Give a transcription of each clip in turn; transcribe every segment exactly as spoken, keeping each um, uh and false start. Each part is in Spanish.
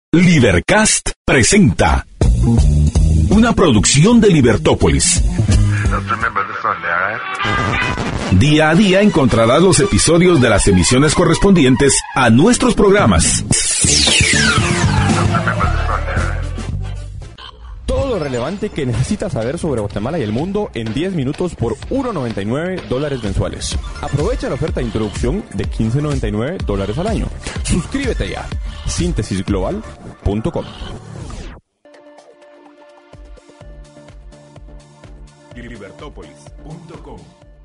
Libercast presenta una producción de Libertópolis. Día a día encontrarás los episodios de las emisiones correspondientes a nuestros programas. Todo lo relevante que necesitas saber sobre Guatemala y el mundo en diez minutos por uno noventa y nueve dólares mensuales. Aprovecha la oferta de introducción de quince noventa y nueve dólares al año. Suscríbete ya. síntesis global punto com. libertópolis punto com.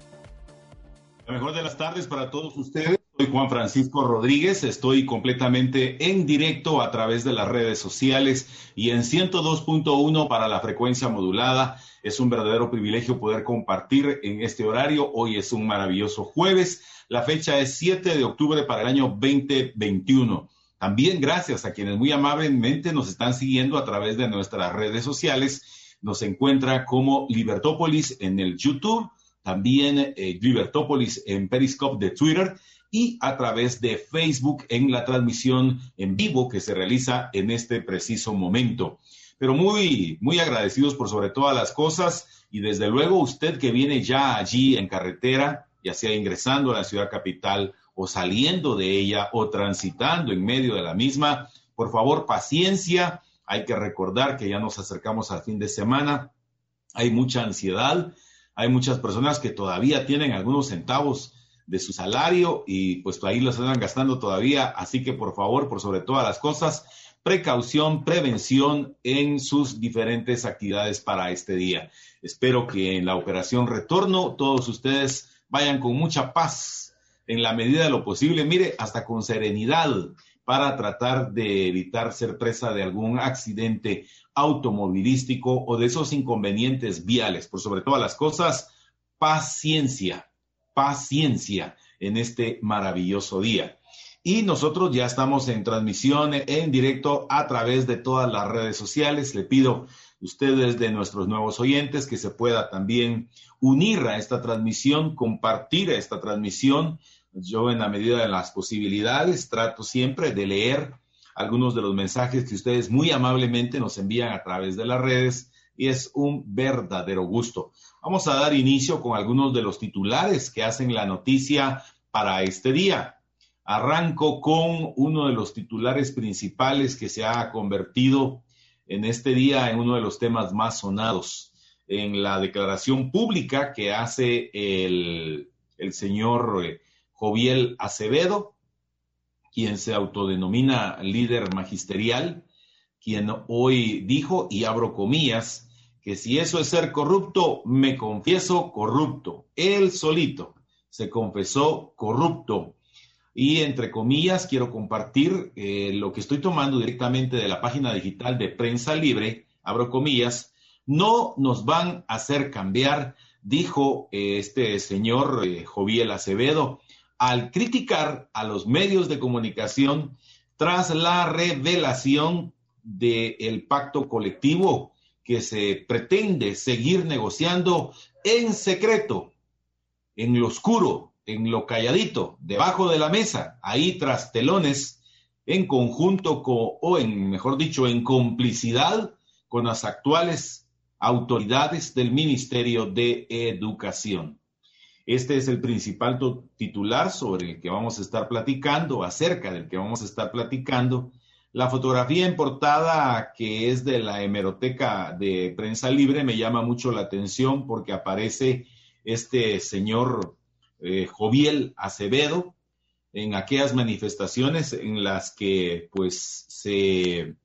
La mejor de las tardes para todos ustedes. Soy Juan Francisco Rodríguez. Estoy completamente en directo a través de las redes sociales y en ciento dos punto uno para la frecuencia modulada. Es un verdadero privilegio poder compartir en este horario. Hoy es un maravilloso jueves. La fecha es siete de octubre para el año veinte veintiuno. También gracias a quienes muy amablemente nos están siguiendo a través de nuestras redes sociales. Nos encuentra como Libertópolis en el YouTube, también eh, Libertópolis en Periscope de Twitter y a través de Facebook en la transmisión en vivo que se realiza en este preciso momento. Pero muy, muy agradecidos por sobre todas las cosas y desde luego usted que viene ya allí en carretera, ya sea ingresando a la ciudad capital o saliendo de ella o transitando en medio de la misma, por favor, paciencia. Hay que recordar que ya nos acercamos al fin de semana. Hay mucha ansiedad. Hay muchas personas que todavía tienen algunos centavos de su salario y pues ahí los están gastando todavía. Así que por favor, por sobre todas las cosas, precaución, prevención en sus diferentes actividades para este día. Espero que en la operación Retorno todos ustedes vayan con mucha paz en la medida de lo posible, mire, hasta con serenidad para tratar de evitar ser presa de algún accidente automovilístico o de esos inconvenientes viales. Por sobre todas las cosas, paciencia, paciencia en este maravilloso día. Y nosotros ya estamos en transmisión en directo a través de todas las redes sociales. Le pido a ustedes de nuestros nuevos oyentes que se pueda también unir a esta transmisión, compartir esta transmisión. Yo en la medida de las posibilidades trato siempre de leer algunos de los mensajes que ustedes muy amablemente nos envían a través de las redes y es un verdadero gusto. Vamos a dar inicio con algunos de los titulares que hacen la noticia para este día. Arranco con uno de los titulares principales que se ha convertido en este día en uno de los temas más sonados. En la declaración pública que hace el, el señor eh, Joviel Acevedo, quien se autodenomina líder magisterial, quien hoy dijo, y abro comillas, que si eso es ser corrupto, me confieso corrupto. Él solito se confesó corrupto. Y entre comillas, quiero compartir eh, lo que estoy tomando directamente de la página digital de Prensa Libre, abro comillas, no nos van a hacer cambiar, dijo eh, este señor eh, Joviel Acevedo, al criticar a los medios de comunicación tras la revelación del pacto colectivo que se pretende seguir negociando en secreto, en lo oscuro, en lo calladito, debajo de la mesa, ahí tras telones, en conjunto con, o en, mejor dicho, en complicidad con las actuales autoridades del Ministerio de Educación. Este es el principal titular sobre el que vamos a estar platicando, acerca del que vamos a estar platicando. La fotografía en portada, que es de la hemeroteca de Prensa Libre, me llama mucho la atención porque aparece este señor eh, Joviel Acevedo en aquellas manifestaciones en las que pues se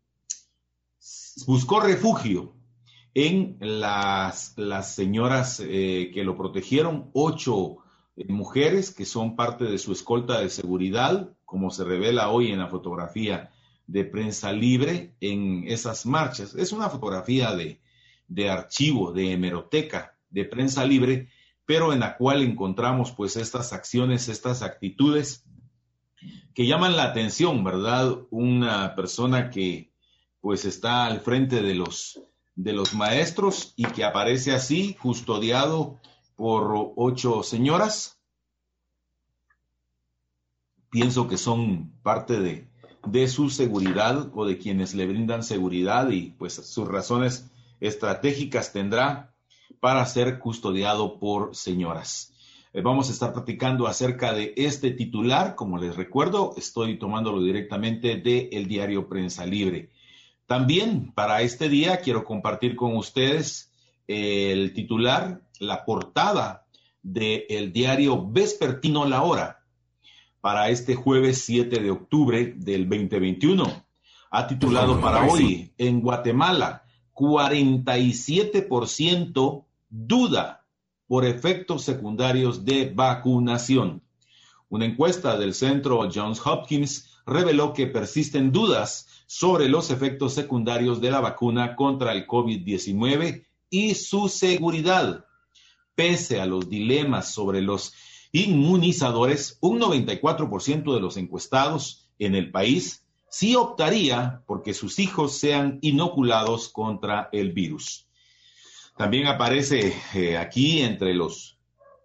buscó refugio en las, las señoras eh, que lo protegieron, ocho eh, mujeres que son parte de su escolta de seguridad, como se revela hoy en la fotografía de Prensa Libre en esas marchas. Es una fotografía de, de archivo, de hemeroteca de Prensa Libre, pero en la cual encontramos pues estas acciones, estas actitudes que llaman la atención, ¿verdad? Una persona que pues está al frente de los de los maestros y que aparece así, custodiado por ocho señoras. Pienso que son parte de, de su seguridad o de quienes le brindan seguridad y pues sus razones estratégicas tendrá para ser custodiado por señoras. Eh, vamos a estar platicando acerca de este titular. Como les recuerdo, estoy tomándolo directamente del diario Prensa Libre. También para este día quiero compartir con ustedes el titular, la portada del diario vespertino La Hora para este jueves siete de octubre del veinte veintiuno. Ha titulado para hoy: en Guatemala, cuarenta y siete por ciento duda por efectos secundarios de vacunación. Una encuesta del centro Johns Hopkins reveló que persisten dudas sobre los efectos secundarios de la vacuna contra el COVID diecinueve y su seguridad. Pese a los dilemas sobre los inmunizadores, un noventa y cuatro por ciento de los encuestados en el país sí optaría porque sus hijos sean inoculados contra el virus. También aparece eh, aquí entre los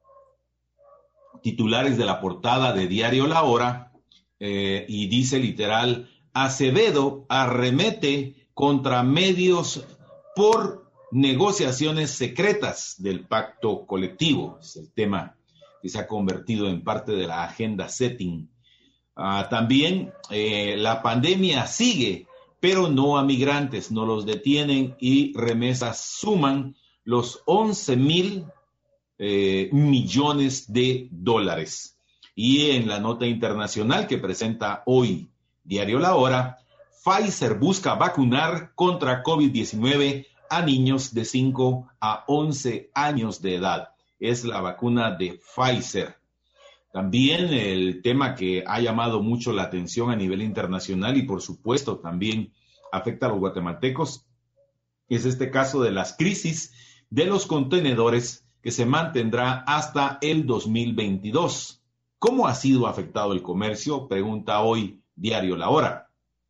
titulares de la portada de Diario La Hora eh, y dice literal: Acevedo arremete contra medios por negociaciones secretas del pacto colectivo. Es el tema que se ha convertido en parte de la agenda setting. Uh, también eh, la pandemia sigue, pero no a migrantes, no los detienen y remesas suman los once mil eh, millones de dólares. Y en la nota internacional que presenta hoy Diario La Hora, Pfizer busca vacunar contra COVID diecinueve a niños de cinco a once años de edad. Es la vacuna de Pfizer. También el tema que ha llamado mucho la atención a nivel internacional y por supuesto también afecta a los guatemaltecos es este caso de las crisis de los contenedores que se mantendrá hasta el dos mil veintidós. ¿Cómo ha sido afectado el comercio? Pregunta hoy Diario La Hora.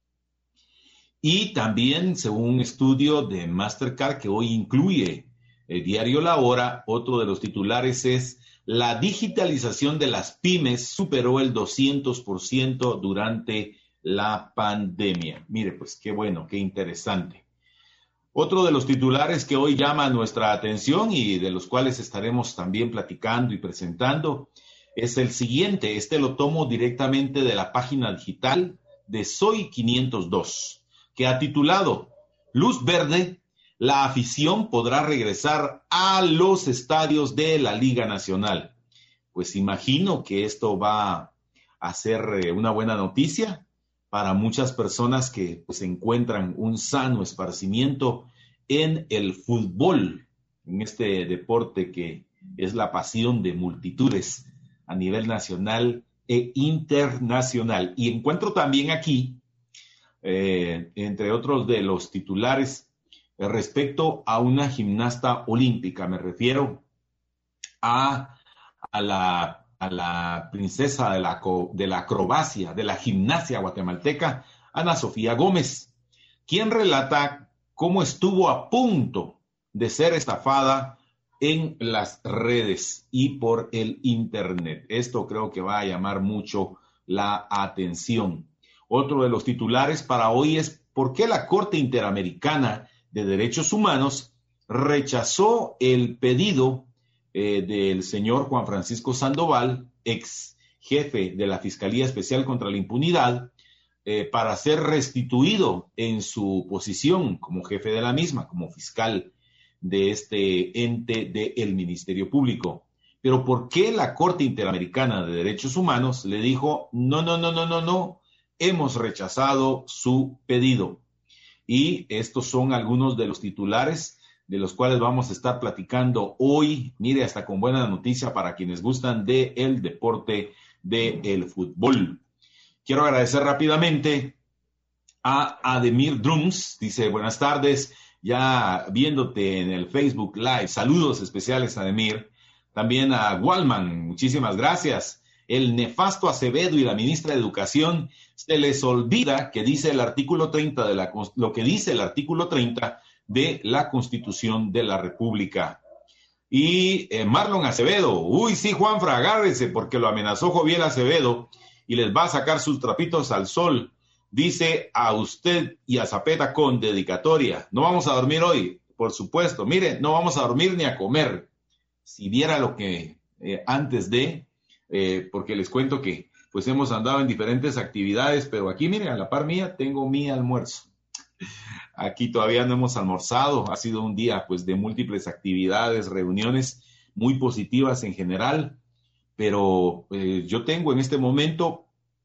Y también, según un estudio de Mastercard que hoy incluye el Diario La Hora, otro de los titulares es: la digitalización de las pymes superó el doscientos por ciento durante la pandemia. Mire, pues qué bueno, qué interesante. Otro de los titulares que hoy llama nuestra atención y de los cuales estaremos también platicando y presentando es el siguiente. Este lo tomo directamente de la página digital de Soy quinientos dos, que ha titulado: Luz verde, la afición podrá regresar a los estadios de la Liga Nacional. Pues imagino que esto va a ser una buena noticia para muchas personas que pues, encuentran un sano esparcimiento en el fútbol, en este deporte que es la pasión de multitudes a nivel nacional e internacional. Y encuentro también aquí, eh, entre otros de los titulares, respecto a una gimnasta olímpica. Me refiero a, a, la, a la princesa de la, de la acrobacia, de la gimnasia guatemalteca, Ana Sofía Gómez, quien relata cómo estuvo a punto de ser estafada en las redes y por el internet. Esto creo que va a llamar mucho la atención. Otro de los titulares para hoy es: ¿por qué la Corte Interamericana de Derechos Humanos rechazó el pedido eh, del señor Juan Francisco Sandoval, ex jefe de la Fiscalía Especial contra la Impunidad, eh, para ser restituido en su posición como jefe de la misma, como fiscal de este ente del Ministerio Público? Pero ¿por qué la Corte Interamericana de Derechos Humanos le dijo: no, no, no, no, no, no, hemos rechazado su pedido? Y estos son algunos de los titulares de los cuales vamos a estar platicando hoy. Mire, hasta con buena noticia para quienes gustan del deporte del fútbol. Quiero agradecer rápidamente a Ademir Drums. Dice: buenas tardes, ya viéndote en el Facebook Live. Saludos especiales, Ademir. También a Walman, muchísimas gracias. El nefasto Acevedo y la ministra de Educación, se les olvida que dice el artículo treinta de la, lo que dice el artículo treinta de la Constitución de la República. Y eh, Marlon Acevedo, uy, sí, Juanfra, agárrese porque lo amenazó Joviel Acevedo y les va a sacar sus trapitos al sol. Dice a usted y a Zapeta con dedicatoria. No vamos a dormir hoy, por supuesto. Mire, no vamos a dormir ni a comer. Si viera lo que eh, antes de, eh, porque les cuento que pues hemos andado en diferentes actividades, pero aquí, miren, a la par mía tengo mi almuerzo. Aquí todavía no hemos almorzado. Ha sido un día pues de múltiples actividades, reuniones muy positivas en general, pero eh, yo tengo en este momento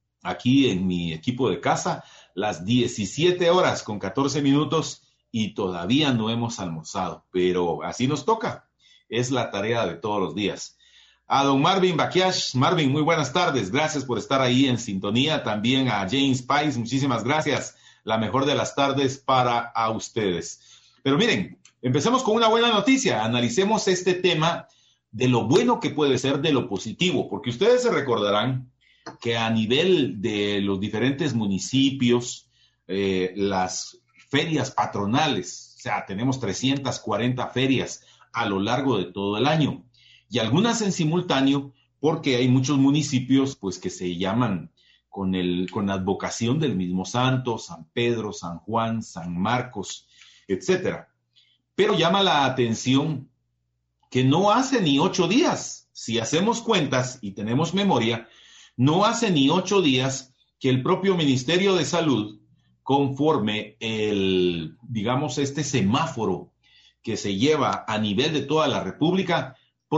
aquí en mi equipo de casa las diecisiete horas con catorce minutos y todavía no hemos almorzado, pero así nos toca. Es la tarea de todos los días. A don Marvin Baquiash. Marvin, muy buenas tardes. Gracias por estar ahí en sintonía. También a James Pais, muchísimas gracias. La mejor de las tardes para a ustedes. Pero miren, empecemos con una buena noticia. Analicemos este tema de lo bueno que puede ser, de lo positivo, porque ustedes se recordarán que a nivel de los diferentes municipios, eh, las ferias patronales, o sea, tenemos trescientas cuarenta ferias a lo largo de todo el año, y algunas en simultáneo, porque hay muchos municipios pues que se llaman con, el, con la advocación del mismo santo, San Pedro, San Juan, San Marcos, etcétera. Pero llama la atención que no hace ni ocho días, si hacemos cuentas y tenemos memoria, no hace ni ocho días que el propio Ministerio de Salud, conforme el, digamos, este semáforo que se lleva a nivel de toda la República,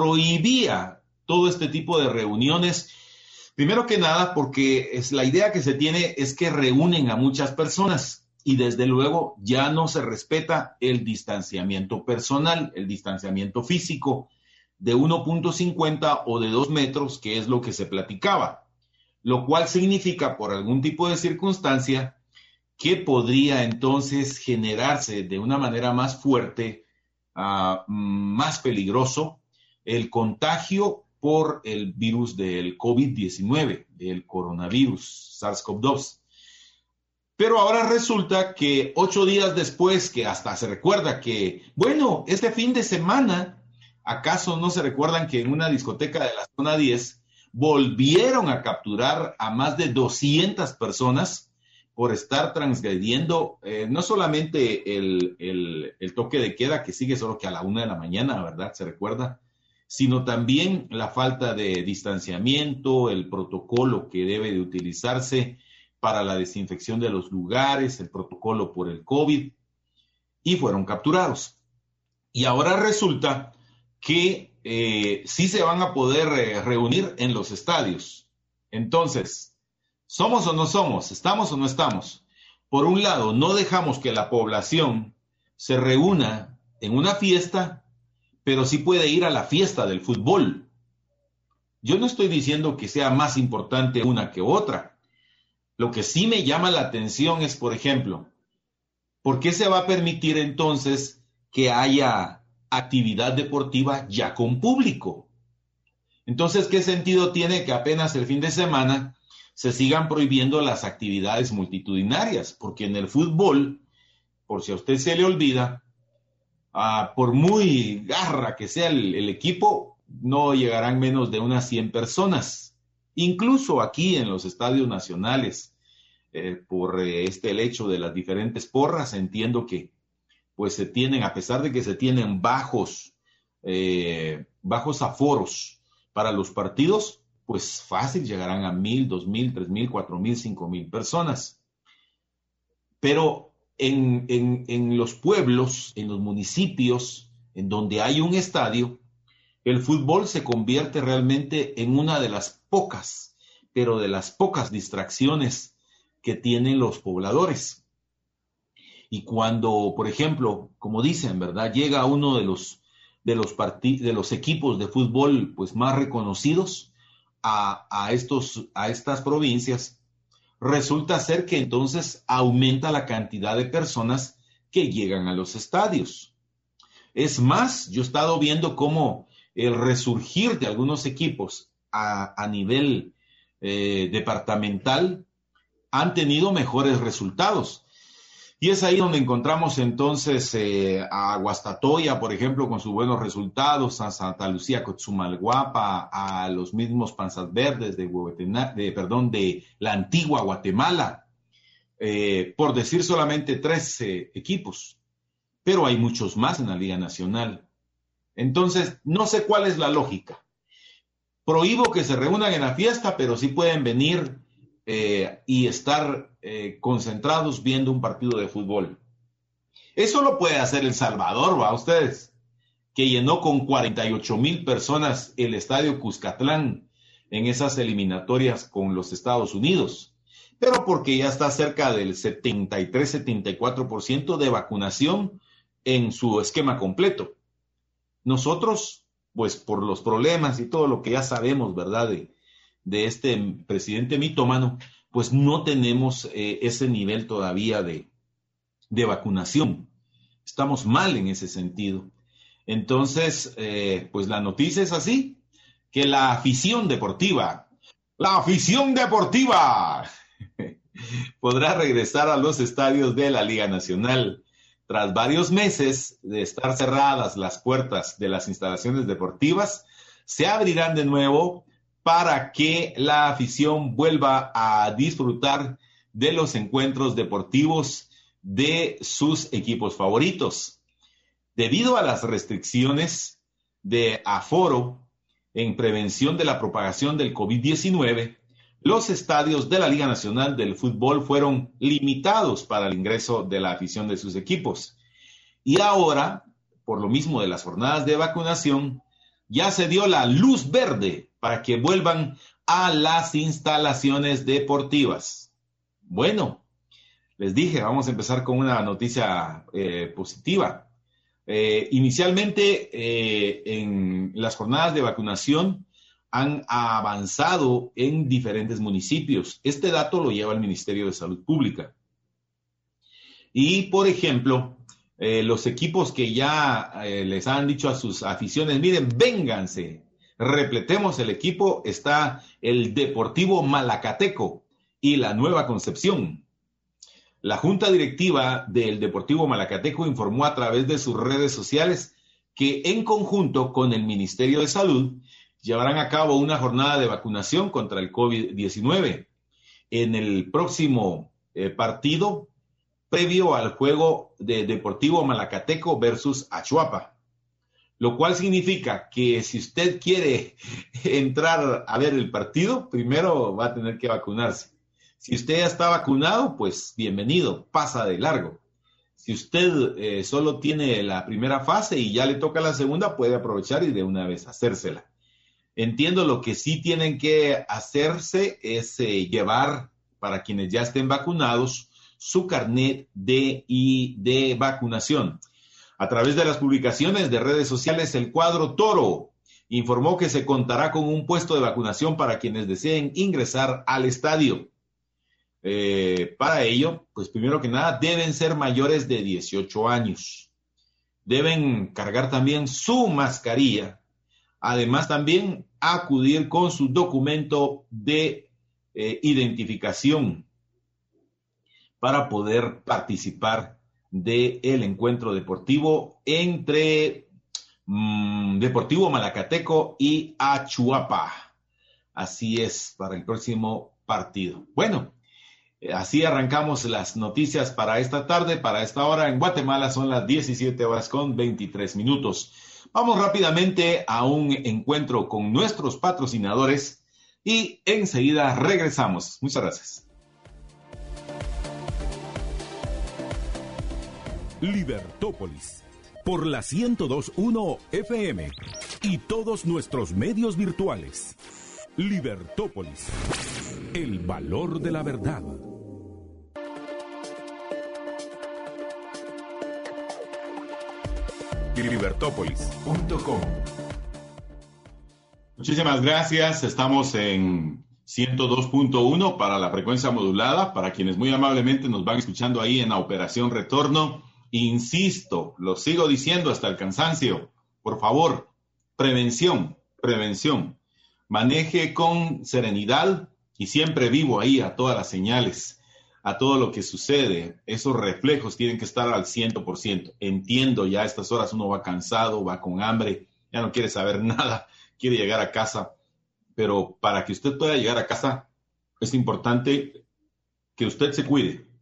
prohibía todo este tipo de reuniones. Primero que nada, porque es, la idea que se tiene es que reúnen a muchas personas y desde luego ya no se respeta el distanciamiento personal, el distanciamiento físico de uno punto cincuenta o de dos metros, que es lo que se platicaba. Lo cual significa, por algún tipo de circunstancia, que podría entonces generarse de una manera más fuerte, uh, más peligroso, el contagio por el virus del COVID diecinueve, el coronavirus, SARS-CoV dos. Pero ahora resulta que ocho días después, que hasta se recuerda que, bueno, este fin de semana, ¿acaso no se recuerdan que en una discoteca de la zona diez volvieron a capturar a más de doscientas personas por estar transgrediendo eh, no solamente el, el, el toque de queda que sigue solo que a la una de la mañana, ¿verdad? Se recuerda, sino también la falta de distanciamiento, el protocolo que debe de utilizarse para la desinfección de los lugares, el protocolo por el COVID, y fueron capturados. Y ahora resulta que eh, sí se van a poder eh, reunir en los estadios. Entonces, ¿somos o no somos? ¿Estamos o no estamos? Por un lado, no dejamos que la población se reúna en una fiesta, pero sí puede ir a la fiesta del fútbol. Yo no estoy diciendo que sea más importante una que otra. Lo que sí me llama la atención es, por ejemplo, ¿por qué se va a permitir entonces que haya actividad deportiva ya con público? Entonces, ¿qué sentido tiene que apenas el fin de semana se sigan prohibiendo las actividades multitudinarias? Porque en el fútbol, por si a usted se le olvida, uh, por muy garra que sea el, el equipo, no llegarán menos de unas cien personas. Incluso aquí en los estadios nacionales, eh, por eh, este el hecho de las diferentes porras, entiendo que pues se tienen, a pesar de que se tienen bajos, eh, bajos aforos para los partidos, pues fácil llegarán a mil, dos mil, tres mil, cuatro mil, cinco mil personas. Pero en, en, en los pueblos, en los municipios, en donde hay un estadio, el fútbol se convierte realmente en una de las pocas, pero de las pocas distracciones que tienen los pobladores. Y cuando, por ejemplo, como dicen, ¿verdad? Llega uno de los, de los, partid- de los equipos de fútbol pues, más reconocidos a, a, estos, a estas provincias, resulta ser que entonces aumenta la cantidad de personas que llegan a los estadios. Es más, yo he estado viendo cómo el resurgir de algunos equipos a, a nivel eh, departamental han tenido mejores resultados. Y es ahí donde encontramos entonces eh, a Guastatoya, por ejemplo, con sus buenos resultados, a Santa Lucía Cotzumalguapa, a los mismos Panzas Verdes de, Huehuetena, de, perdón, de la antigua Guatemala. eh, por decir solamente trece equipos, pero hay muchos más en la Liga Nacional. Entonces, no sé cuál es la lógica. Prohíbo que se reúnan en la fiesta, pero sí pueden venir eh, y estar eh, concentrados viendo un partido de fútbol. Eso lo puede hacer El Salvador, ¿va? Ustedes, que llenó con cuarenta y ocho mil personas el estadio Cuscatlán en esas eliminatorias con los Estados Unidos, pero porque ya está cerca del setenta y tres, setenta y cuatro por ciento de vacunación en su esquema completo. Nosotros, pues por los problemas y todo lo que ya sabemos, ¿verdad?, de, de este presidente mitómano, pues no tenemos eh, ese nivel todavía de, de vacunación. Estamos mal en ese sentido. Entonces, eh, pues la noticia es así, que la afición deportiva, la afición deportiva podrá regresar a los estadios de la Liga Nacional. Tras varios meses de estar cerradas las puertas de las instalaciones deportivas, se abrirán de nuevo para que la afición vuelva a disfrutar de los encuentros deportivos de sus equipos favoritos. Debido a las restricciones de aforo en prevención de la propagación del COVID diecinueve, los estadios de la Liga Nacional del Fútbol fueron limitados para el ingreso de la afición de sus equipos. Y ahora, por lo mismo de las jornadas de vacunación, ya se dio la luz verde para que vuelvan a las instalaciones deportivas. Bueno, les dije, vamos a empezar con una noticia eh, positiva. Eh, inicialmente, eh, en las jornadas de vacunación han avanzado en diferentes municipios. Este dato lo lleva el Ministerio de Salud Pública. Y, por ejemplo, eh, los equipos que ya eh, les han dicho a sus aficiones, miren, vénganse, repletemos el equipo, está el Deportivo Malacateco y la Nueva Concepción. La Junta Directiva del Deportivo Malacateco informó a través de sus redes sociales que en conjunto con el Ministerio de Salud llevarán a cabo una jornada de vacunación contra el COVID diecinueve en el próximo eh, partido previo al juego de Deportivo Malacateco versus Achuapa, lo cual significa que si usted quiere entrar a ver el partido, primero va a tener que vacunarse. Si usted ya está vacunado, pues bienvenido, pasa de largo. Si usted eh, solo tiene la primera fase y ya le toca la segunda, puede aprovechar y de una vez hacérsela. Entiendo lo que sí tienen que hacerse es eh, llevar, para quienes ya estén vacunados, su carnet de, y de vacunación. A través de las publicaciones de redes sociales, el Cuadro Toro informó que se contará con un puesto de vacunación para quienes deseen ingresar al estadio. Eh, para ello, pues primero que nada, deben ser mayores de dieciocho años. Deben cargar también su mascarilla. Además, también acudir con su documento de eh, identificación para poder participar del encuentro deportivo entre mmm, Deportivo Malacateco y Achuapa. Así es, para el próximo partido. Bueno, así arrancamos las noticias para esta tarde. Para esta hora en Guatemala son las diecisiete horas con veintitrés minutos. Vamos rápidamente a un encuentro con nuestros patrocinadores y enseguida regresamos. Muchas gracias. Libertópolis, por la ciento dos punto uno F M y todos nuestros medios virtuales. Libertópolis, el valor de la verdad. libertópolis punto com. Muchísimas gracias. Estamos en ciento dos punto uno para la frecuencia modulada. Para quienes muy amablemente nos van escuchando ahí en la Operación Retorno, insisto, lo sigo diciendo hasta el cansancio. Por favor, prevención, prevención. Maneje con serenidad y siempre vivo ahí a todas las señales, a todo lo que sucede. Esos reflejos tienen que estar al cien por ciento. Entiendo, ya a estas horas uno va cansado, va con hambre, ya no quiere saber nada, quiere llegar a casa. Pero para que usted pueda llegar a casa, es importante que usted se cuide,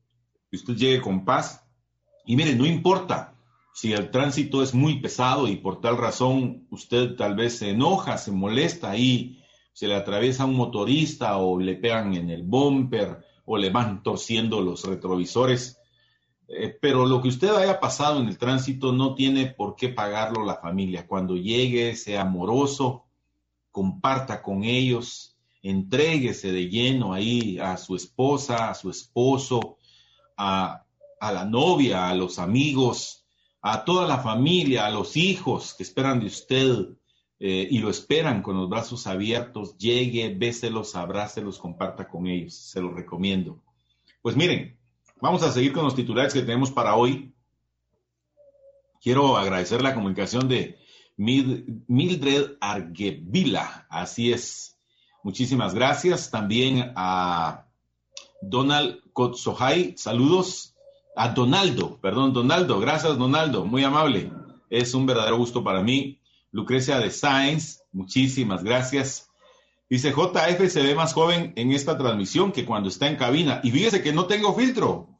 que usted llegue con paz. Y mire, no importa si el tránsito es muy pesado y por tal razón usted tal vez se enoja, se molesta y se le atraviesa un motorista o le pegan en el bumper o le van torciendo los retrovisores. Eh, pero lo que usted haya pasado en el tránsito no tiene por qué pagarlo la familia. Cuando llegue, sea amoroso, comparta con ellos, entréguese de lleno ahí a su esposa, a su esposo, a, a la novia, a los amigos, a toda la familia, a los hijos que esperan de usted eh, y lo esperan con los brazos abiertos. Llegue, béselos, abrácelos, comparta con ellos. Se los recomiendo. Pues miren, vamos a seguir con los titulares que tenemos para hoy. Quiero agradecer la comunicación de Mildred Arguevila. Así es. Muchísimas gracias. También a Donald Kotsohai. Saludos. A Donaldo. Perdón, Donaldo. Gracias, Donaldo. Muy amable. Es un verdadero gusto para mí. Lucrecia de Sáenz. Muchísimas gracias. Dice, J F se ve más joven en esta transmisión que cuando está en cabina. Y fíjese que no tengo filtro.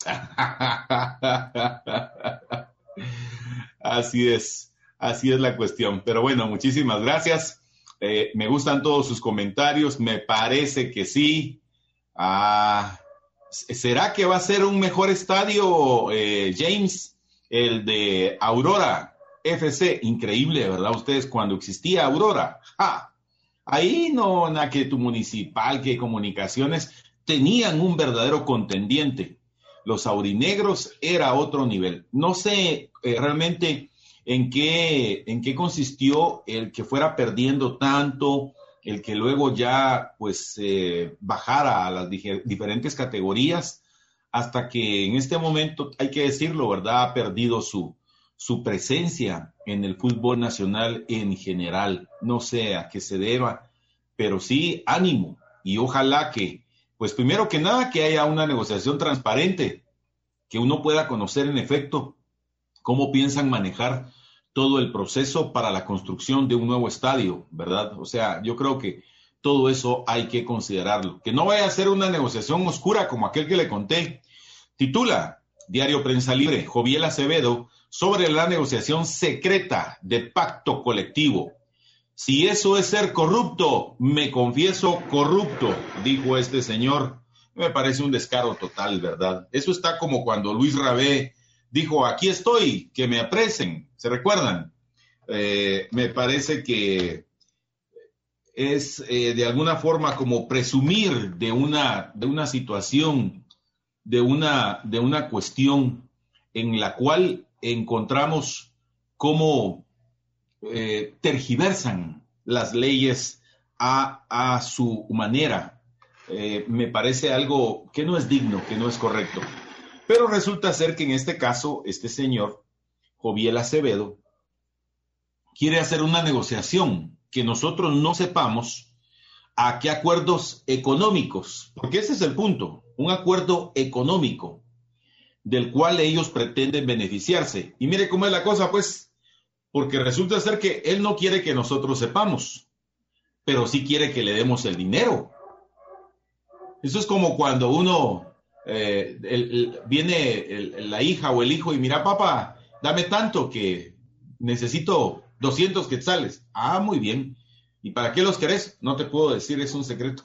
Así es, así es la cuestión. Pero bueno, muchísimas gracias. Eh, me gustan todos sus comentarios. Me parece que sí. Ah, ¿será que va a ser un mejor estadio, eh, James? El de Aurora F C. Increíble, ¿verdad? Ustedes, cuando existía Aurora. ¡Ja! Ahí no, na que tu municipal, que comunicaciones, tenían un verdadero contendiente. Los aurinegros era otro nivel. No sé eh, realmente en qué, en qué consistió el que fuera perdiendo tanto, el que luego ya pues eh, bajara a las dij- diferentes categorías, hasta que en este momento, hay que decirlo, ¿verdad? Ha perdido su, su presencia en el fútbol nacional en general. No sé a qué se deba, pero sí, ánimo. Y ojalá que, pues primero que nada, que haya una negociación transparente, que uno pueda conocer en efecto cómo piensan manejar todo el proceso para la construcción de un nuevo estadio, ¿verdad? O sea, yo creo que todo eso hay que considerarlo. Que no vaya a ser una negociación oscura como aquel que le conté. Titula Diario Prensa Libre, Joviel Acevedo, sobre la negociación secreta de pacto colectivo. Si eso es ser corrupto, me confieso corrupto, dijo este señor. Me parece un descaro total, ¿verdad? Eso está como cuando Luis Rabé dijo, aquí estoy, que me apresen. ¿Se recuerdan? Eh, me parece que es eh, de alguna forma como presumir de una, de una situación, de una, de una cuestión en la cual encontramos cómo eh, tergiversan las leyes a, a su manera. Eh, me parece algo que no es digno, que no es correcto. Pero resulta ser que en este caso, este señor, Joviel Acevedo, quiere hacer una negociación que nosotros no sepamos a qué acuerdos económicos, porque ese es el punto, un acuerdo económico del cual ellos pretenden beneficiarse. Y mire cómo es la cosa, pues, porque resulta ser que él no quiere que nosotros sepamos, pero sí quiere que le demos el dinero. Eso es como cuando uno, eh, el, el, viene el, la hija o el hijo y mira, papá, dame tanto que necesito doscientos quetzales. Ah, muy bien. ¿Y para qué los querés? No te puedo decir, es un secreto.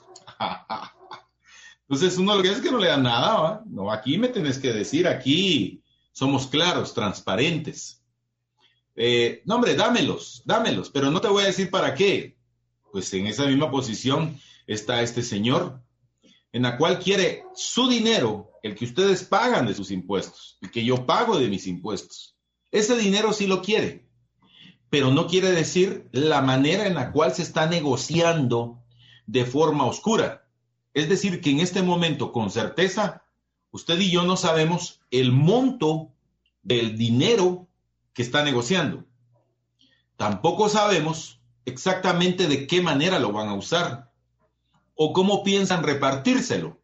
Entonces uno lo que hace es que no le da nada, ¿va? No, aquí me tenés que decir, aquí somos claros, transparentes. Eh, no, hombre, dámelos, dámelos, pero no te voy a decir para qué. Pues en esa misma posición está este señor, en la cual quiere su dinero, el que ustedes pagan de sus impuestos, el que yo pago de mis impuestos. Ese dinero sí lo quiere, pero no quiere decir la manera en la cual se está negociando de forma oscura. Es decir, que en este momento, con certeza, usted y yo no sabemos el monto del dinero que está negociando. Tampoco sabemos exactamente de qué manera lo van a usar o cómo piensan repartírselo.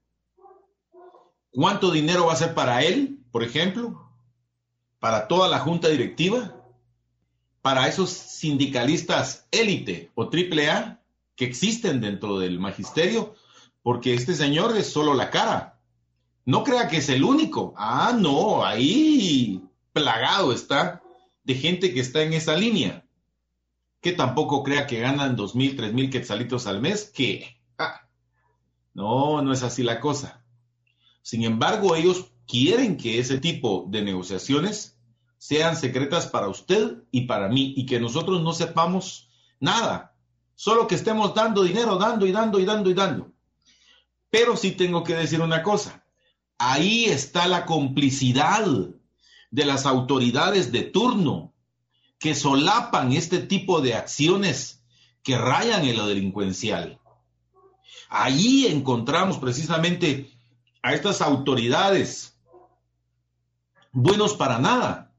¿Cuánto dinero va a ser para él, por ejemplo? ¿Para toda la junta directiva? ¿Para esos sindicalistas élite o triple A que existen dentro del magisterio? Porque este señor es solo la cara. No crea que es el único. Ah, no, ahí plagado está de gente que está en esa línea. Que tampoco crea que ganan dos mil, tres mil quetzalitos al mes, que ah, no, no es así la cosa. Sin embargo, ellos quieren que ese tipo de negociaciones sean secretas para usted y para mí, y que nosotros no sepamos nada, solo que estemos dando dinero, dando y dando y dando y dando. Pero sí tengo que decir una cosa, ahí está la complicidad de las autoridades de turno, que solapan este tipo de acciones que rayan en lo delincuencial. Allí encontramos precisamente a estas autoridades buenos para nada,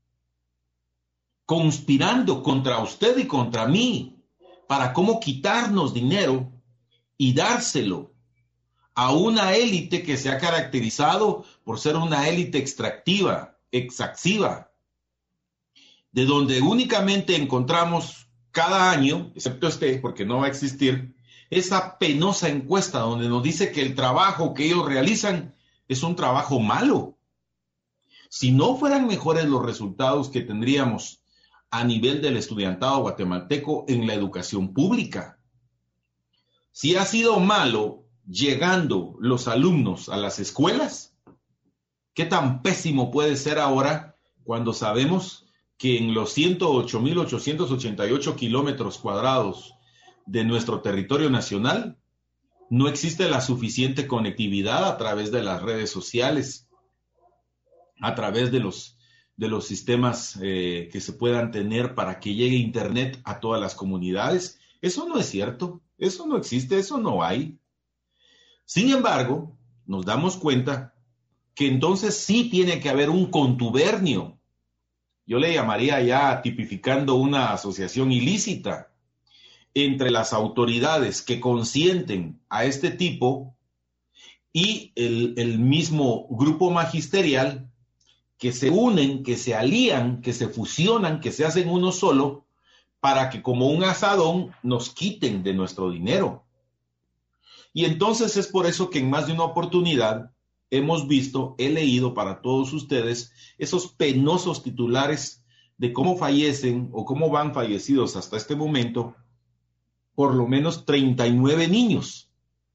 conspirando contra usted y contra mí, para cómo quitarnos dinero y dárselo a una élite que se ha caracterizado por ser una élite extractiva, exactiva, de donde únicamente encontramos cada año, excepto este, porque no va a existir, esa penosa encuesta donde nos dice que el trabajo que ellos realizan es un trabajo malo. Si no fueran mejores los resultados que tendríamos a nivel del estudiantado guatemalteco en la educación pública. Si ha sido malo llegando los alumnos a las escuelas, ¿qué tan pésimo puede ser ahora cuando sabemos que en los ciento ocho mil ochocientos ochenta y ocho kilómetros cuadrados de nuestro territorio nacional no existe la suficiente conectividad a través de las redes sociales, a través de los, de los sistemas eh, que se puedan tener para que llegue Internet a todas las comunidades? Eso no es cierto, eso no existe, eso no hay. Sin embargo, nos damos cuenta que entonces sí tiene que haber un contubernio. Yo le llamaría ya tipificando una asociación ilícita entre las autoridades que consienten a este tipo y el, el mismo grupo magisterial, que se unen, que se alían, que se fusionan, que se hacen uno solo, para que como un asadón nos quiten de nuestro dinero. Y entonces es por eso que en más de una oportunidad hemos visto, he leído para todos ustedes esos penosos titulares de cómo fallecen o cómo van fallecidos hasta este momento por lo menos treinta y nueve niños.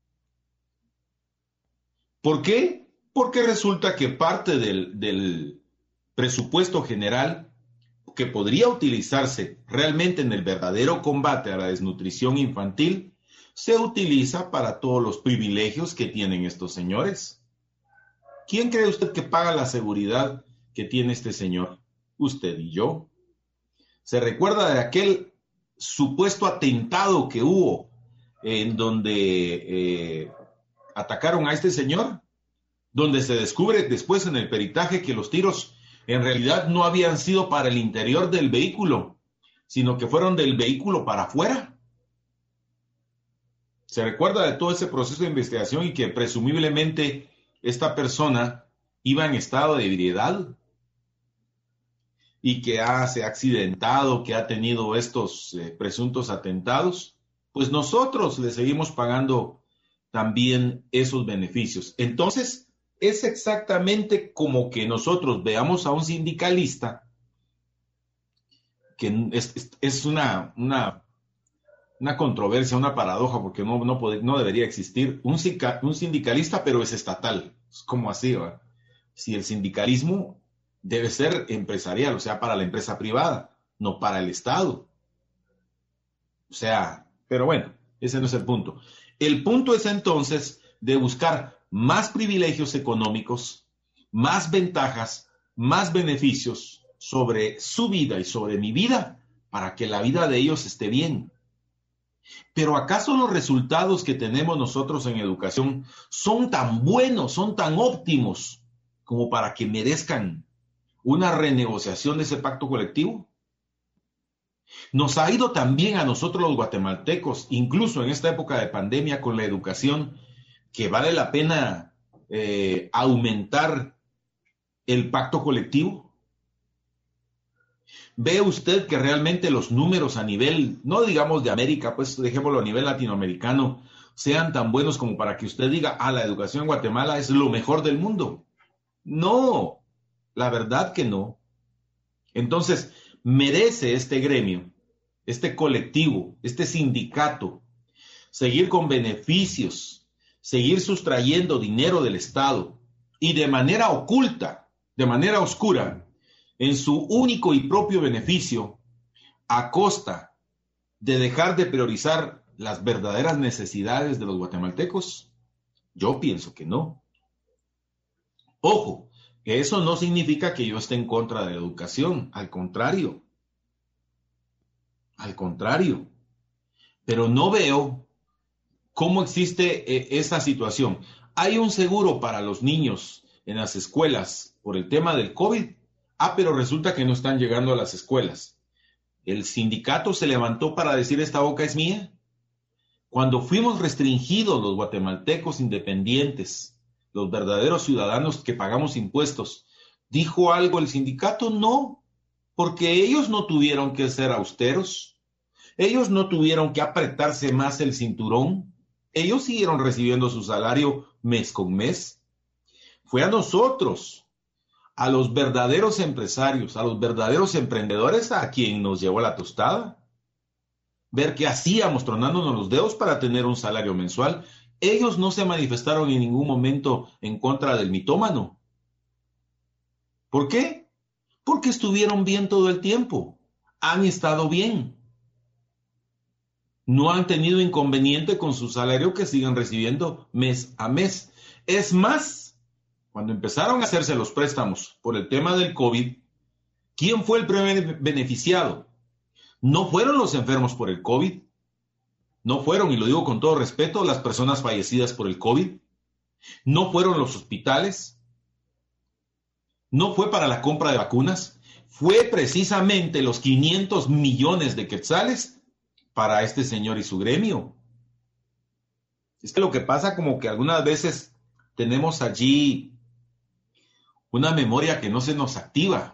¿Por qué? Porque resulta que parte del, del presupuesto general que podría utilizarse realmente en el verdadero combate a la desnutrición infantil se utiliza para todos los privilegios que tienen estos señores. ¿Quién cree usted que paga la seguridad que tiene este señor? Usted y yo. ¿Se recuerda de aquel supuesto atentado que hubo en donde eh, atacaron a este señor? Donde se descubre después en el peritaje que los tiros en realidad no habían sido para el interior del vehículo, sino que fueron del vehículo para afuera. ¿Se recuerda de todo ese proceso de investigación y que presumiblemente esta persona iba en estado de ebriedad y que ha, se ha accidentado, que ha tenido estos eh, presuntos atentados? Pues nosotros le seguimos pagando también esos beneficios. Entonces, es exactamente como que nosotros veamos a un sindicalista, que es, es, es una, una, una controversia, una paradoja, porque no, no, puede, no debería existir un, un sindicalista, pero es estatal. Es como así, ¿verdad? Si el sindicalismo debe ser empresarial, o sea, para la empresa privada, no para el Estado. O sea, pero bueno, ese no es el punto. El punto es entonces de buscar más privilegios económicos, más ventajas, más beneficios sobre su vida y sobre mi vida, para que la vida de ellos esté bien. Pero ¿acaso los resultados que tenemos nosotros en educación son tan buenos, son tan óptimos como para que merezcan una renegociación de ese pacto colectivo? Nos ha ido tan bien a nosotros los guatemaltecos, incluso en esta época de pandemia con la educación, que vale la pena eh, aumentar el pacto colectivo. ¿Ve usted que realmente los números a nivel, no digamos de América, pues dejémoslo a nivel latinoamericano, sean tan buenos como para que usted diga, ah, la educación en Guatemala es lo mejor del mundo. No, la verdad que no. Entonces, merece este gremio, este colectivo, este sindicato, seguir con beneficios, seguir sustrayendo dinero del Estado y de manera oculta, de manera oscura, en su único y propio beneficio, a costa de dejar de priorizar las verdaderas necesidades de los guatemaltecos? Yo pienso que no. Ojo, que eso no significa que yo esté en contra de la educación, al contrario. Al contrario. Pero no veo cómo existe eh, esa situación. Hay un seguro para los niños en las escuelas por el tema del COVID. Ah, pero resulta que no están llegando a las escuelas. ¿El sindicato se levantó para decir esta boca es mía? Cuando fuimos restringidos los guatemaltecos independientes, los verdaderos ciudadanos que pagamos impuestos, ¿dijo algo el sindicato? No, porque ellos no tuvieron que ser austeros, ellos no tuvieron que apretarse más el cinturón, ellos siguieron recibiendo su salario mes con mes. Fue a nosotros, a los verdaderos empresarios, a los verdaderos emprendedores, a quien nos llevó la tostada. Ver qué hacíamos tronándonos los dedos para tener un salario mensual. Ellos no se manifestaron en ningún momento en contra del mitómano. ¿Por qué? Porque estuvieron bien todo el tiempo. Han estado bien. No han tenido inconveniente con su salario que siguen recibiendo mes a mes. Es más, cuando empezaron a hacerse los préstamos por el tema del COVID, ¿quién fue el primer beneficiado? No fueron los enfermos por el COVID, no fueron, y lo digo con todo respeto, las personas fallecidas por el COVID, no fueron los hospitales, no fue para la compra de vacunas, fue precisamente los quinientos millones de quetzales para este señor y su gremio. Es que lo que pasa como que algunas veces tenemos allí una memoria que no se nos activa.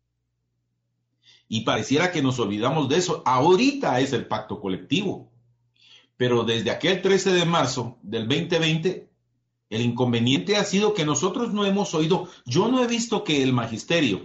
Y pareciera que nos olvidamos de eso. Ahorita es el pacto colectivo. Pero desde aquel trece de marzo del veinte veinte, el inconveniente ha sido que nosotros no hemos oído, yo no he visto que el magisterio,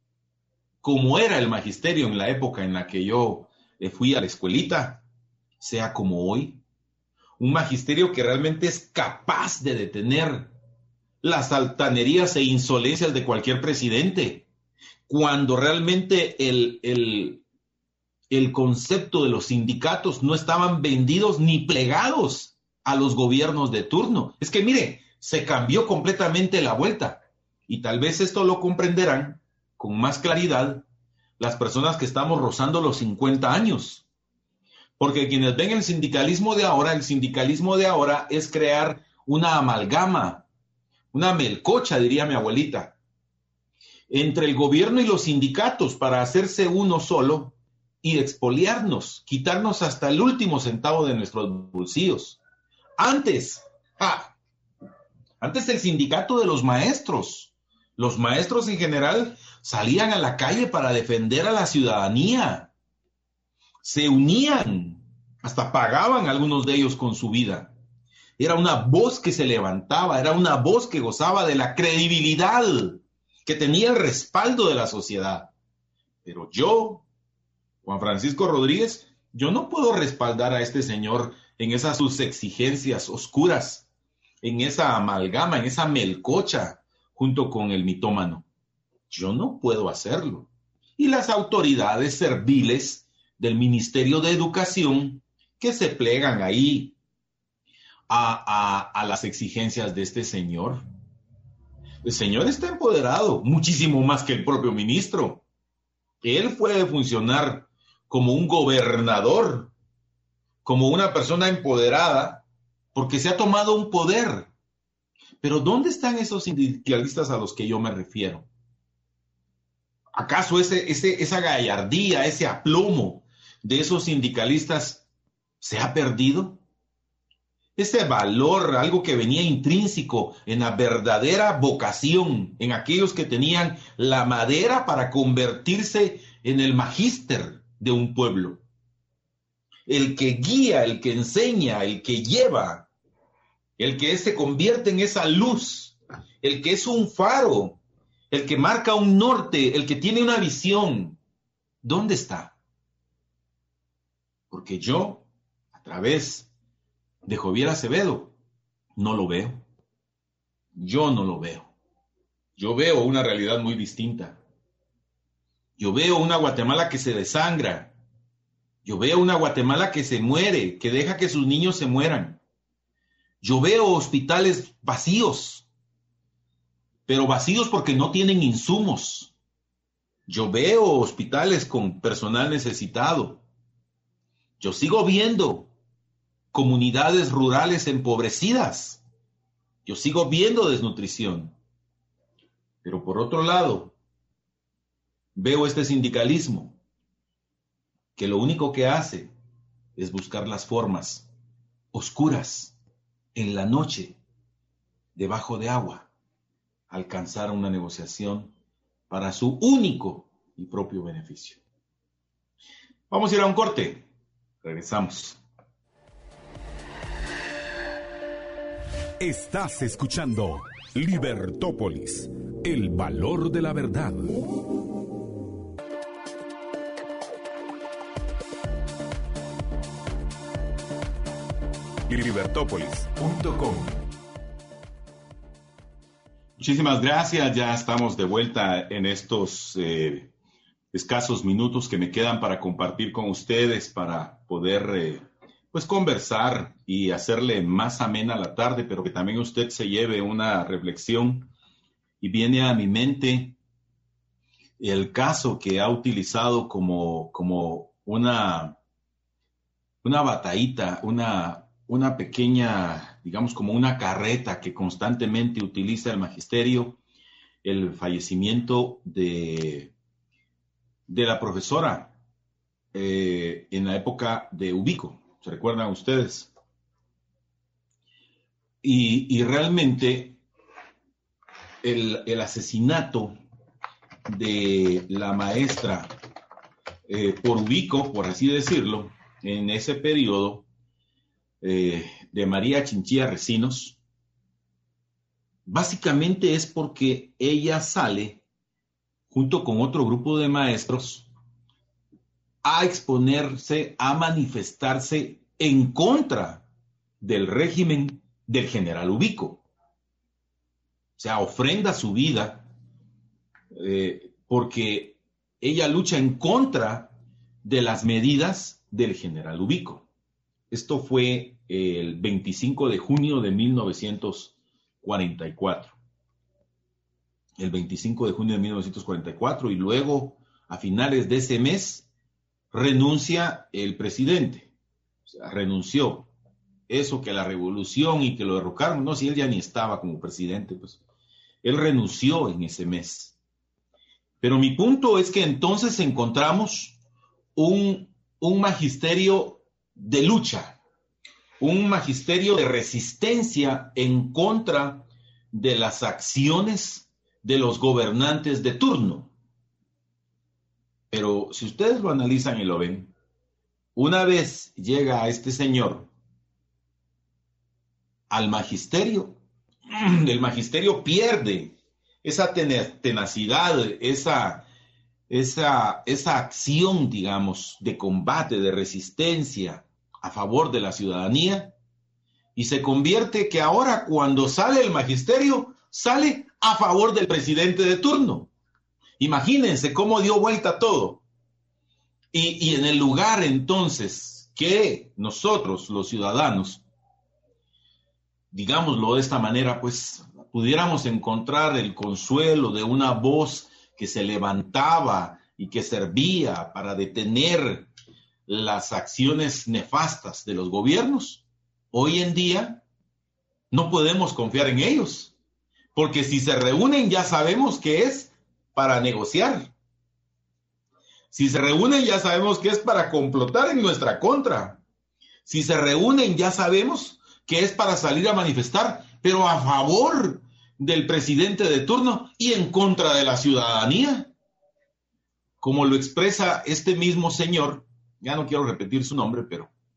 como era el magisterio en la época en la que yo fui a la escuelita, sea como hoy. Un magisterio que realmente es capaz de detener las altanerías e insolencias de cualquier presidente, cuando realmente el, el, el concepto de los sindicatos no estaban vendidos ni plegados a los gobiernos de turno. Es que mire, se cambió completamente la vuelta, y tal vez esto lo comprenderán con más claridad las personas que estamos rozando los cincuenta años. Porque quienes ven el sindicalismo de ahora, el sindicalismo de ahora es crear una amalgama, una melcocha, diría mi abuelita, entre el gobierno y los sindicatos para hacerse uno solo y expoliarnos, quitarnos hasta el último centavo de nuestros bolsillos. Antes, ¡ja! Antes el sindicato de los maestros, los maestros en general salían a la calle para defender a la ciudadanía, se unían, hasta pagaban algunos de ellos con su vida. Era una voz que se levantaba, era una voz que gozaba de la credibilidad, que tenía el respaldo de la sociedad. Pero yo, Juan Francisco Rodríguez, yo no puedo respaldar a este señor en esas sus exigencias oscuras, en esa amalgama, en esa melcocha, junto con el mitómano. Yo no puedo hacerlo. Y las autoridades serviles del Ministerio de Educación que se plegan ahí a, a, a las exigencias de este señor. El señor está empoderado, muchísimo más que el propio ministro. Él puede funcionar como un gobernador, como una persona empoderada, porque se ha tomado un poder. Pero ¿dónde están esos sindicalistas a los que yo me refiero? ¿Acaso ese, ese, esa gallardía, ese aplomo de esos sindicalistas se ha perdido? Ese valor, algo que venía intrínseco en la verdadera vocación, en aquellos que tenían la madera para convertirse en el magíster de un pueblo. el que guía, el que enseña, el que lleva, el que se convierte en esa luz, el que es un faro, el que marca un norte, el que tiene una visión. ¿Dónde está? Porque yo, a través de Jovier Acevedo, no lo veo. Yo no lo veo. Yo veo una realidad muy distinta. Yo veo una Guatemala que se desangra. Yo veo una Guatemala que se muere, que deja que sus niños se mueran. Yo veo hospitales vacíos, pero vacíos porque no tienen insumos. Yo veo hospitales con personal necesitado. Yo sigo viendo comunidades rurales empobrecidas. Yo sigo viendo desnutrición. Pero por otro lado, veo este sindicalismo que lo único que hace es buscar las formas oscuras en la noche, debajo de agua, alcanzar una negociación para su único y propio beneficio. Vamos a ir a un corte. Regresamos. Estás escuchando Libertópolis, el valor de la verdad. libertópolis punto com. Muchísimas gracias. Ya estamos de vuelta en estos eh, escasos minutos que me quedan para compartir con ustedes, para poder eh, pues conversar y hacerle más amena la tarde, pero que también usted se lleve una reflexión. Y viene a mi mente el caso que ha utilizado como, como una, una batallita, una, una pequeña, digamos, como una carreta que constantemente utiliza el magisterio, el fallecimiento de, de la profesora eh, en la época de Ubico. ¿Se recuerdan ustedes? Y, y realmente el, el asesinato de la maestra eh, por Ubico, por así decirlo, en ese periodo eh, de María Chinchilla Recinos, básicamente es porque ella sale junto con otro grupo de maestros a exponerse, a manifestarse en contra del régimen del general Ubico. O sea, ofrenda su vida eh, porque ella lucha en contra de las medidas del general Ubico. Esto fue el veinticinco de junio de mil novecientos cuarenta y cuatro. El veinticinco de junio de mil novecientos cuarenta y cuatro, y luego, a finales de ese mes, renuncia el presidente. O sea, renunció. Eso que la revolución y que lo derrocaron, no, si él ya ni estaba como presidente, pues él renunció en ese mes. Pero mi punto es que entonces encontramos un, un magisterio de lucha, un magisterio de resistencia en contra de las acciones de los gobernantes de turno. Pero si ustedes lo analizan y lo ven, una vez llega este señor al magisterio, el magisterio pierde esa tenacidad, esa, esa, esa acción, digamos, de combate, de resistencia a favor de la ciudadanía, y se convierte que ahora cuando sale el magisterio, sale a favor del presidente de turno. Imagínense cómo dio vuelta todo. Y, y en el lugar entonces que nosotros, los ciudadanos, digámoslo de esta manera, pues pudiéramos encontrar el consuelo de una voz que se levantaba y que servía para detener las acciones nefastas de los gobiernos, hoy en día no podemos confiar en ellos, porque si se reúnen ya sabemos que es para negociar. Si se reúnen ya sabemos que es para complotar en nuestra contra. Si se reúnen ya sabemos que es para salir a manifestar, pero a favor del presidente de turno y en contra de la ciudadanía. Como lo expresa este mismo señor, ya no quiero repetir su nombre, pero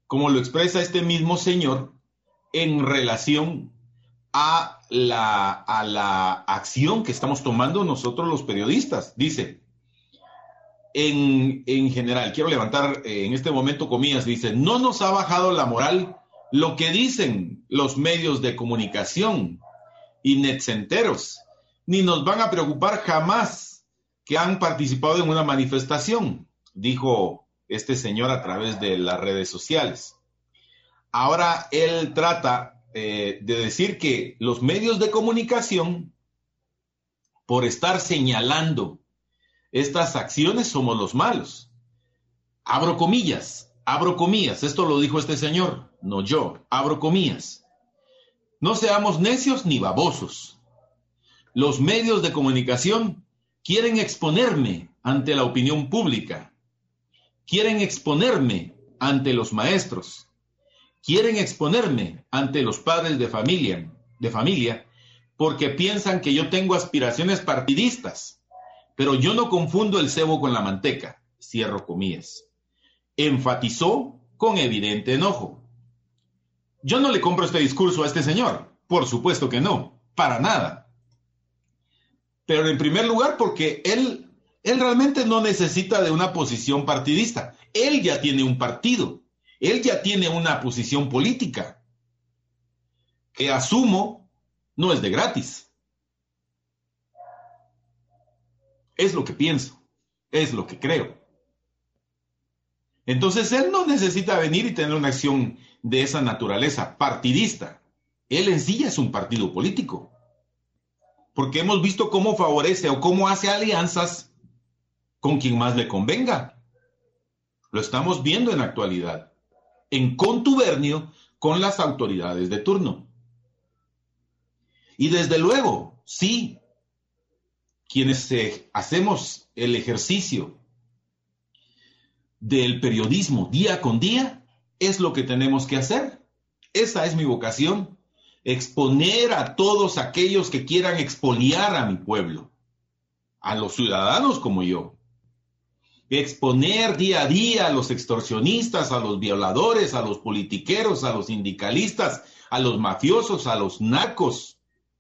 como lo expresa este mismo señor en relación a la, a la acción que estamos tomando nosotros los periodistas. Dice, en, en general, quiero levantar eh, en este momento comillas, dice, no nos ha bajado la moral lo que dicen los medios de comunicación y netcenteros, ni nos van a preocupar jamás que han participado en una manifestación, dijo este señor a través de las redes sociales. Ahora él trata eh, de decir que los medios de comunicación, por estar señalando estas acciones, somos los malos. Abro comillas, abro comillas, esto lo dijo este señor, no yo, abro comillas. No seamos necios ni babosos. Los medios de comunicación quieren exponerme ante la opinión pública. Quieren exponerme ante los maestros. Quieren exponerme ante los padres de familia, de familia, porque piensan que yo tengo aspiraciones partidistas. Pero yo no confundo el cebo con la manteca. Cierro comillas. Enfatizó con evidente enojo. Yo no le compro este discurso a este señor. Por supuesto que no. Para nada. Pero en primer lugar porque él, él realmente no necesita de una posición partidista. Él ya tiene un partido. Él ya tiene una posición política. Que asumo no es de gratis. Es lo que pienso. Es lo que creo. Entonces él no necesita venir y tener una acción de esa naturaleza partidista. Él en sí ya es un partido político. Porque hemos visto cómo favorece o cómo hace alianzas con quien más le convenga. Lo estamos viendo en la actualidad. En contubernio con las autoridades de turno. Y desde luego, sí, quienes eh, hacemos el ejercicio del periodismo día con día, es lo que tenemos que hacer. Esa es mi vocación, exponer a todos aquellos que quieran expoliar a mi pueblo, a los ciudadanos como yo. Exponer día a día a los extorsionistas, a los violadores, a los politiqueros, a los sindicalistas, a los mafiosos, a los narcos,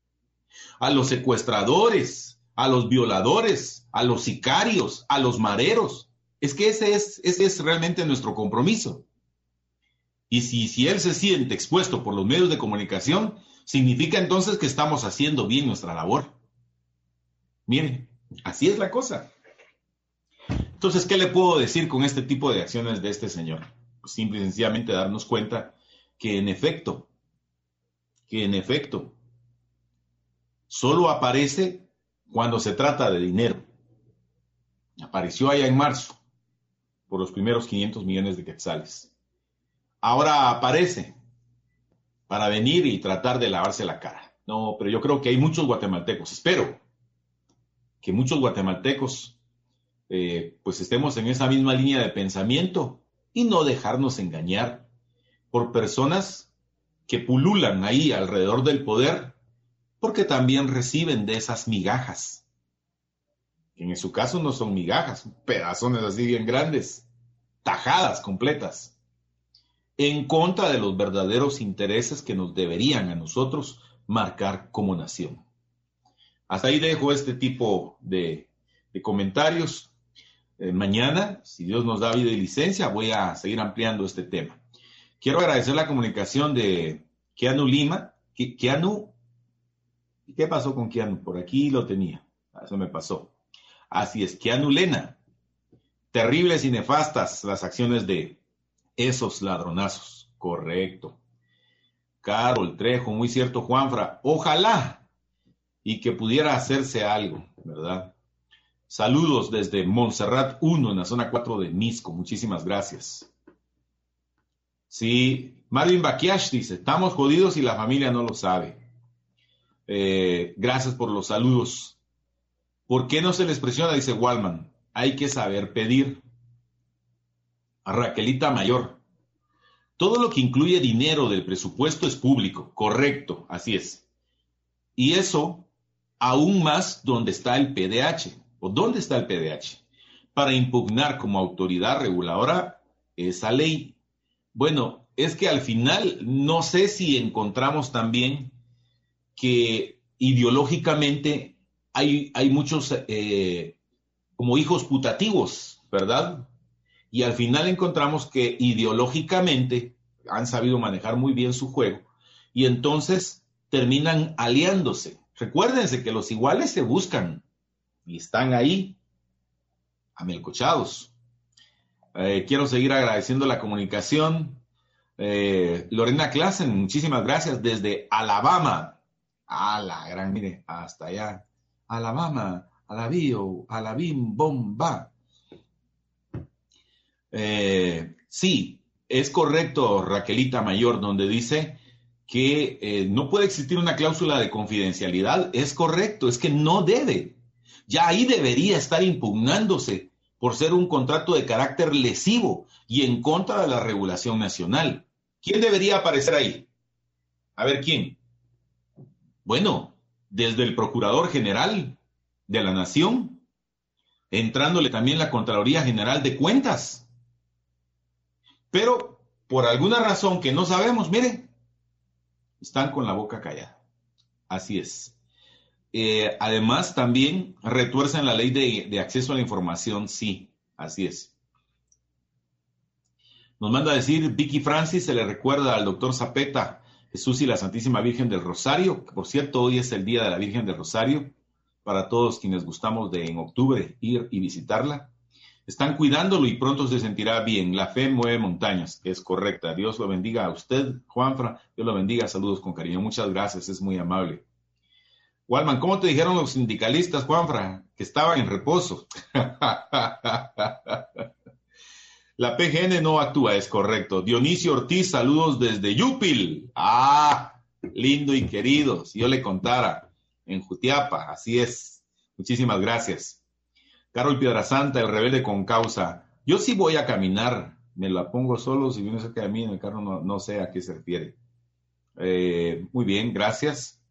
a los secuestradores, a los violadores, a los sicarios, a los mareros. Es que ese es, ese es realmente nuestro compromiso. Y si, si él se siente expuesto por los medios de comunicación, significa entonces que estamos haciendo bien nuestra labor. Miren, así es la cosa. Entonces, ¿qué le puedo decir con este tipo de acciones de este señor? Pues simple y sencillamente darnos cuenta que en efecto, que en efecto, solo aparece cuando se trata de dinero. Apareció allá en marzo, por los primeros quinientos millones de quetzales. Ahora aparece para venir y tratar de lavarse la cara. No, pero yo creo que hay muchos guatemaltecos, espero que muchos guatemaltecos eh, pues estemos en esa misma línea de pensamiento y no dejarnos engañar por personas que pululan ahí alrededor del poder porque también reciben de esas migajas. Que en su caso no son migajas, pedazones así bien grandes, tajadas completas, en contra de los verdaderos intereses que nos deberían a nosotros marcar como nación. Hasta ahí dejo este tipo de, de comentarios. Eh, mañana, si Dios nos da vida y licencia, voy a seguir ampliando este tema. Quiero agradecer la comunicación de Keanu Lima. Ke, Keanu, ¿qué pasó con Keanu? Por aquí lo tenía, eso me pasó. Así es, Keanu Lena. Terribles y nefastas las acciones de esos ladronazos. Correcto. Carol Trejo, muy cierto, Juanfra. Ojalá y que pudiera hacerse algo, ¿verdad? Saludos desde Montserrat uno, en la zona cuatro de Misco. Muchísimas gracias. Sí, Marvin Baquiash dice, estamos jodidos y la familia no lo sabe. Eh, gracias por los saludos. ¿Por qué no se les presiona? Dice Wallman. Hay que saber pedir. A Raquelita Mayor. Todo lo que incluye dinero del presupuesto es público. Correcto, así es. Y eso, aún más, donde está el P D H. ¿O dónde está el P D H? Para impugnar como autoridad reguladora esa ley. Bueno, es que al final no sé si encontramos también que ideológicamente hay, hay muchos eh, como hijos putativos, ¿verdad? Y al final encontramos que ideológicamente han sabido manejar muy bien su juego y entonces terminan aliándose. Recuérdense que los iguales se buscan y están ahí, amelcochados. Eh, quiero seguir agradeciendo la comunicación. Eh, Lorena Klassen, muchísimas gracias desde Alabama. A la gran, mire, hasta allá. Alabama, Alabío, Alabim, bomba. Eh, sí, es correcto, Raquelita Mayor, donde dice que eh, no puede existir una cláusula de confidencialidad. Es correcto, es que no debe. Ya ahí debería estar impugnándose por ser un contrato de carácter lesivo y en contra de la regulación nacional. ¿Quién debería aparecer ahí? A ver, ¿quién? Bueno, desde el Procurador General de la Nación, entrándole también la Contraloría General de Cuentas. Pero, por alguna razón que no sabemos, mire, están con la boca callada. Así es. Eh, además, también retuercen la ley de, de acceso a la información. Sí, así es. Nos manda a decir Vicky Francis, se le recuerda al doctor Zapeta, Jesús y la Santísima Virgen del Rosario, que por cierto hoy es el Día de la Virgen del Rosario, para todos quienes gustamos de en octubre ir y visitarla. Están cuidándolo y pronto se sentirá bien. La fe mueve montañas, que es correcta. Dios lo bendiga a usted, Juanfra. Dios lo bendiga. Saludos con cariño. Muchas gracias, es muy amable. Walman, ¿cómo te dijeron los sindicalistas, Juanfra? Que estaban en reposo. La P G N no actúa, es correcto. Dionisio Ortiz, saludos desde Yupil. Ah, lindo y querido. Si yo le contara, en Jutiapa, así es. Muchísimas gracias. Carol Piedrasanta, el rebelde con causa. Yo sí voy a caminar, me la pongo solo, si viene cerca de mí en el carro no, no sé a qué se refiere. Eh, muy bien, gracias.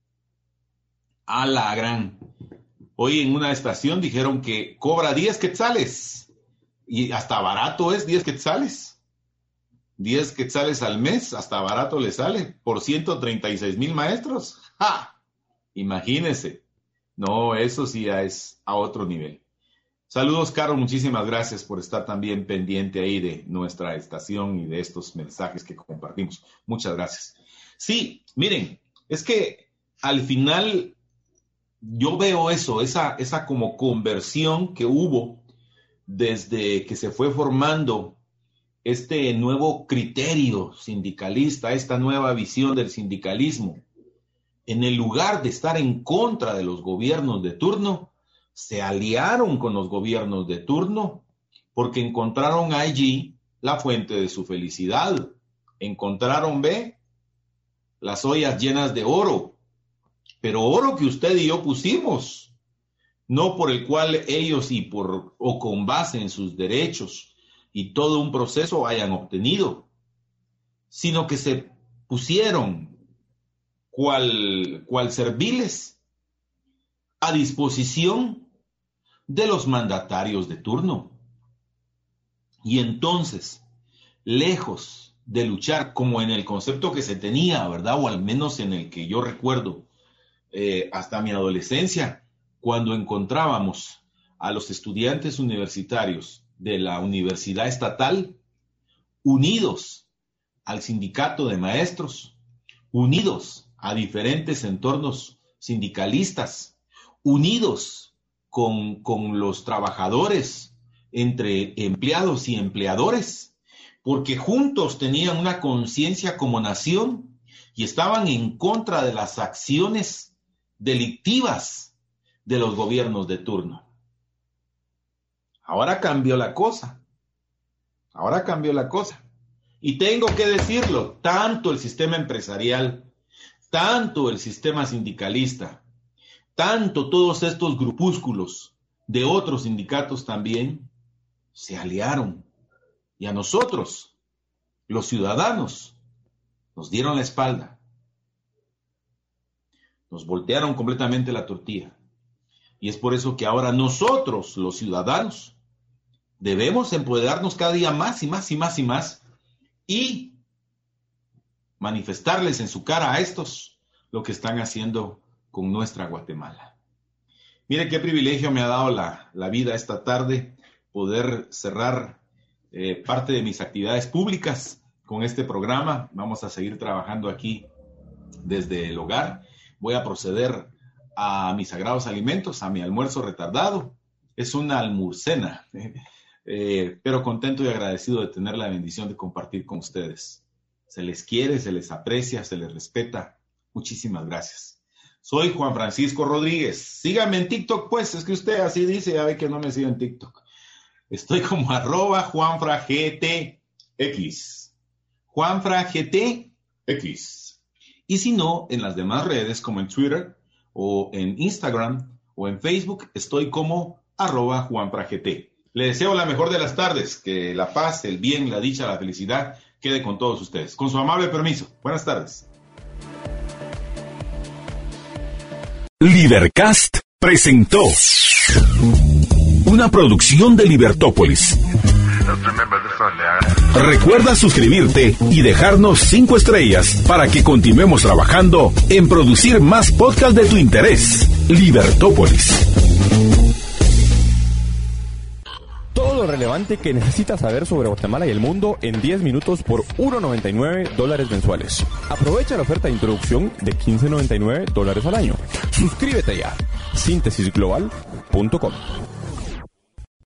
A la gran. Hoy en una estación dijeron que cobra diez quetzales y hasta barato es diez quetzales. diez quetzales al mes, hasta barato le sale por ciento treinta y seis mil maestros. ¡Ja! Imagínense. No, eso sí ya es a otro nivel. Saludos, Caro, muchísimas gracias por estar también pendiente ahí de nuestra estación y de estos mensajes que compartimos. Muchas gracias. Sí, miren, es que al final yo veo eso, esa, esa como conversión que hubo desde que se fue formando este nuevo criterio sindicalista, esta nueva visión del sindicalismo. En el lugar de estar en contra de los gobiernos de turno, se aliaron con los gobiernos de turno porque encontraron allí la fuente de su felicidad. Encontraron, ve, las ollas llenas de oro, pero oro que usted y yo pusimos, no por el cual ellos y por o con base en sus derechos y todo un proceso hayan obtenido, sino que se pusieron cual, cual serviles a disposición de los mandatarios de turno. Y entonces, lejos de luchar como en el concepto que se tenía, ¿verdad? O al menos en el que yo recuerdo eh, hasta mi adolescencia, cuando encontrábamos a los estudiantes universitarios de la universidad estatal unidos al sindicato de maestros, unidos a diferentes entornos sindicalistas, unidos Con, con los trabajadores, entre empleados y empleadores, porque juntos tenían una conciencia como nación y estaban en contra de las acciones delictivas de los gobiernos de turno. Ahora cambió la cosa, ahora cambió la cosa. Y tengo que decirlo, tanto el sistema empresarial, tanto el sistema sindicalista, tanto todos estos grupúsculos de otros sindicatos también se aliaron. Y a nosotros, los ciudadanos, nos dieron la espalda. Nos voltearon completamente la tortilla. Y es por eso que ahora nosotros, los ciudadanos, debemos empoderarnos cada día más y más y más y más y manifestarles en su cara a estos lo que están haciendo con nuestra Guatemala. Mire qué privilegio me ha dado la, la vida esta tarde poder cerrar eh, parte de mis actividades públicas con este programa. Vamos a seguir trabajando aquí desde el hogar. Voy a proceder a mis sagrados alimentos, a mi almuerzo retardado. Es una almuercena, eh, pero contento y agradecido de tener la bendición de compartir con ustedes. Se les quiere, se les aprecia, se les respeta. Muchísimas gracias. Soy Juan Francisco Rodríguez. Síganme en TikTok, pues, es que usted así dice, ya ve que no me sigue en TikTok. Estoy como arroba JuanfraGTX. JuanfraGTX. Y si no, en las demás redes, como en Twitter, o en Instagram, o en Facebook, estoy como arroba JuanfraGT. Le deseo la mejor de las tardes, que la paz, el bien, la dicha, la felicidad quede con todos ustedes. Con su amable permiso. Buenas tardes. Libercast presentó una producción de Libertópolis. Recuerda suscribirte y dejarnos cinco estrellas para que continuemos trabajando en producir más podcasts de tu interés. Libertópolis. Todo lo relevante que necesitas saber sobre Guatemala y el mundo en diez minutos por uno noventa y nueve dólares mensuales. Aprovecha la oferta de introducción de quince noventa y nueve dólares al año. Suscríbete ya. síntesis global punto com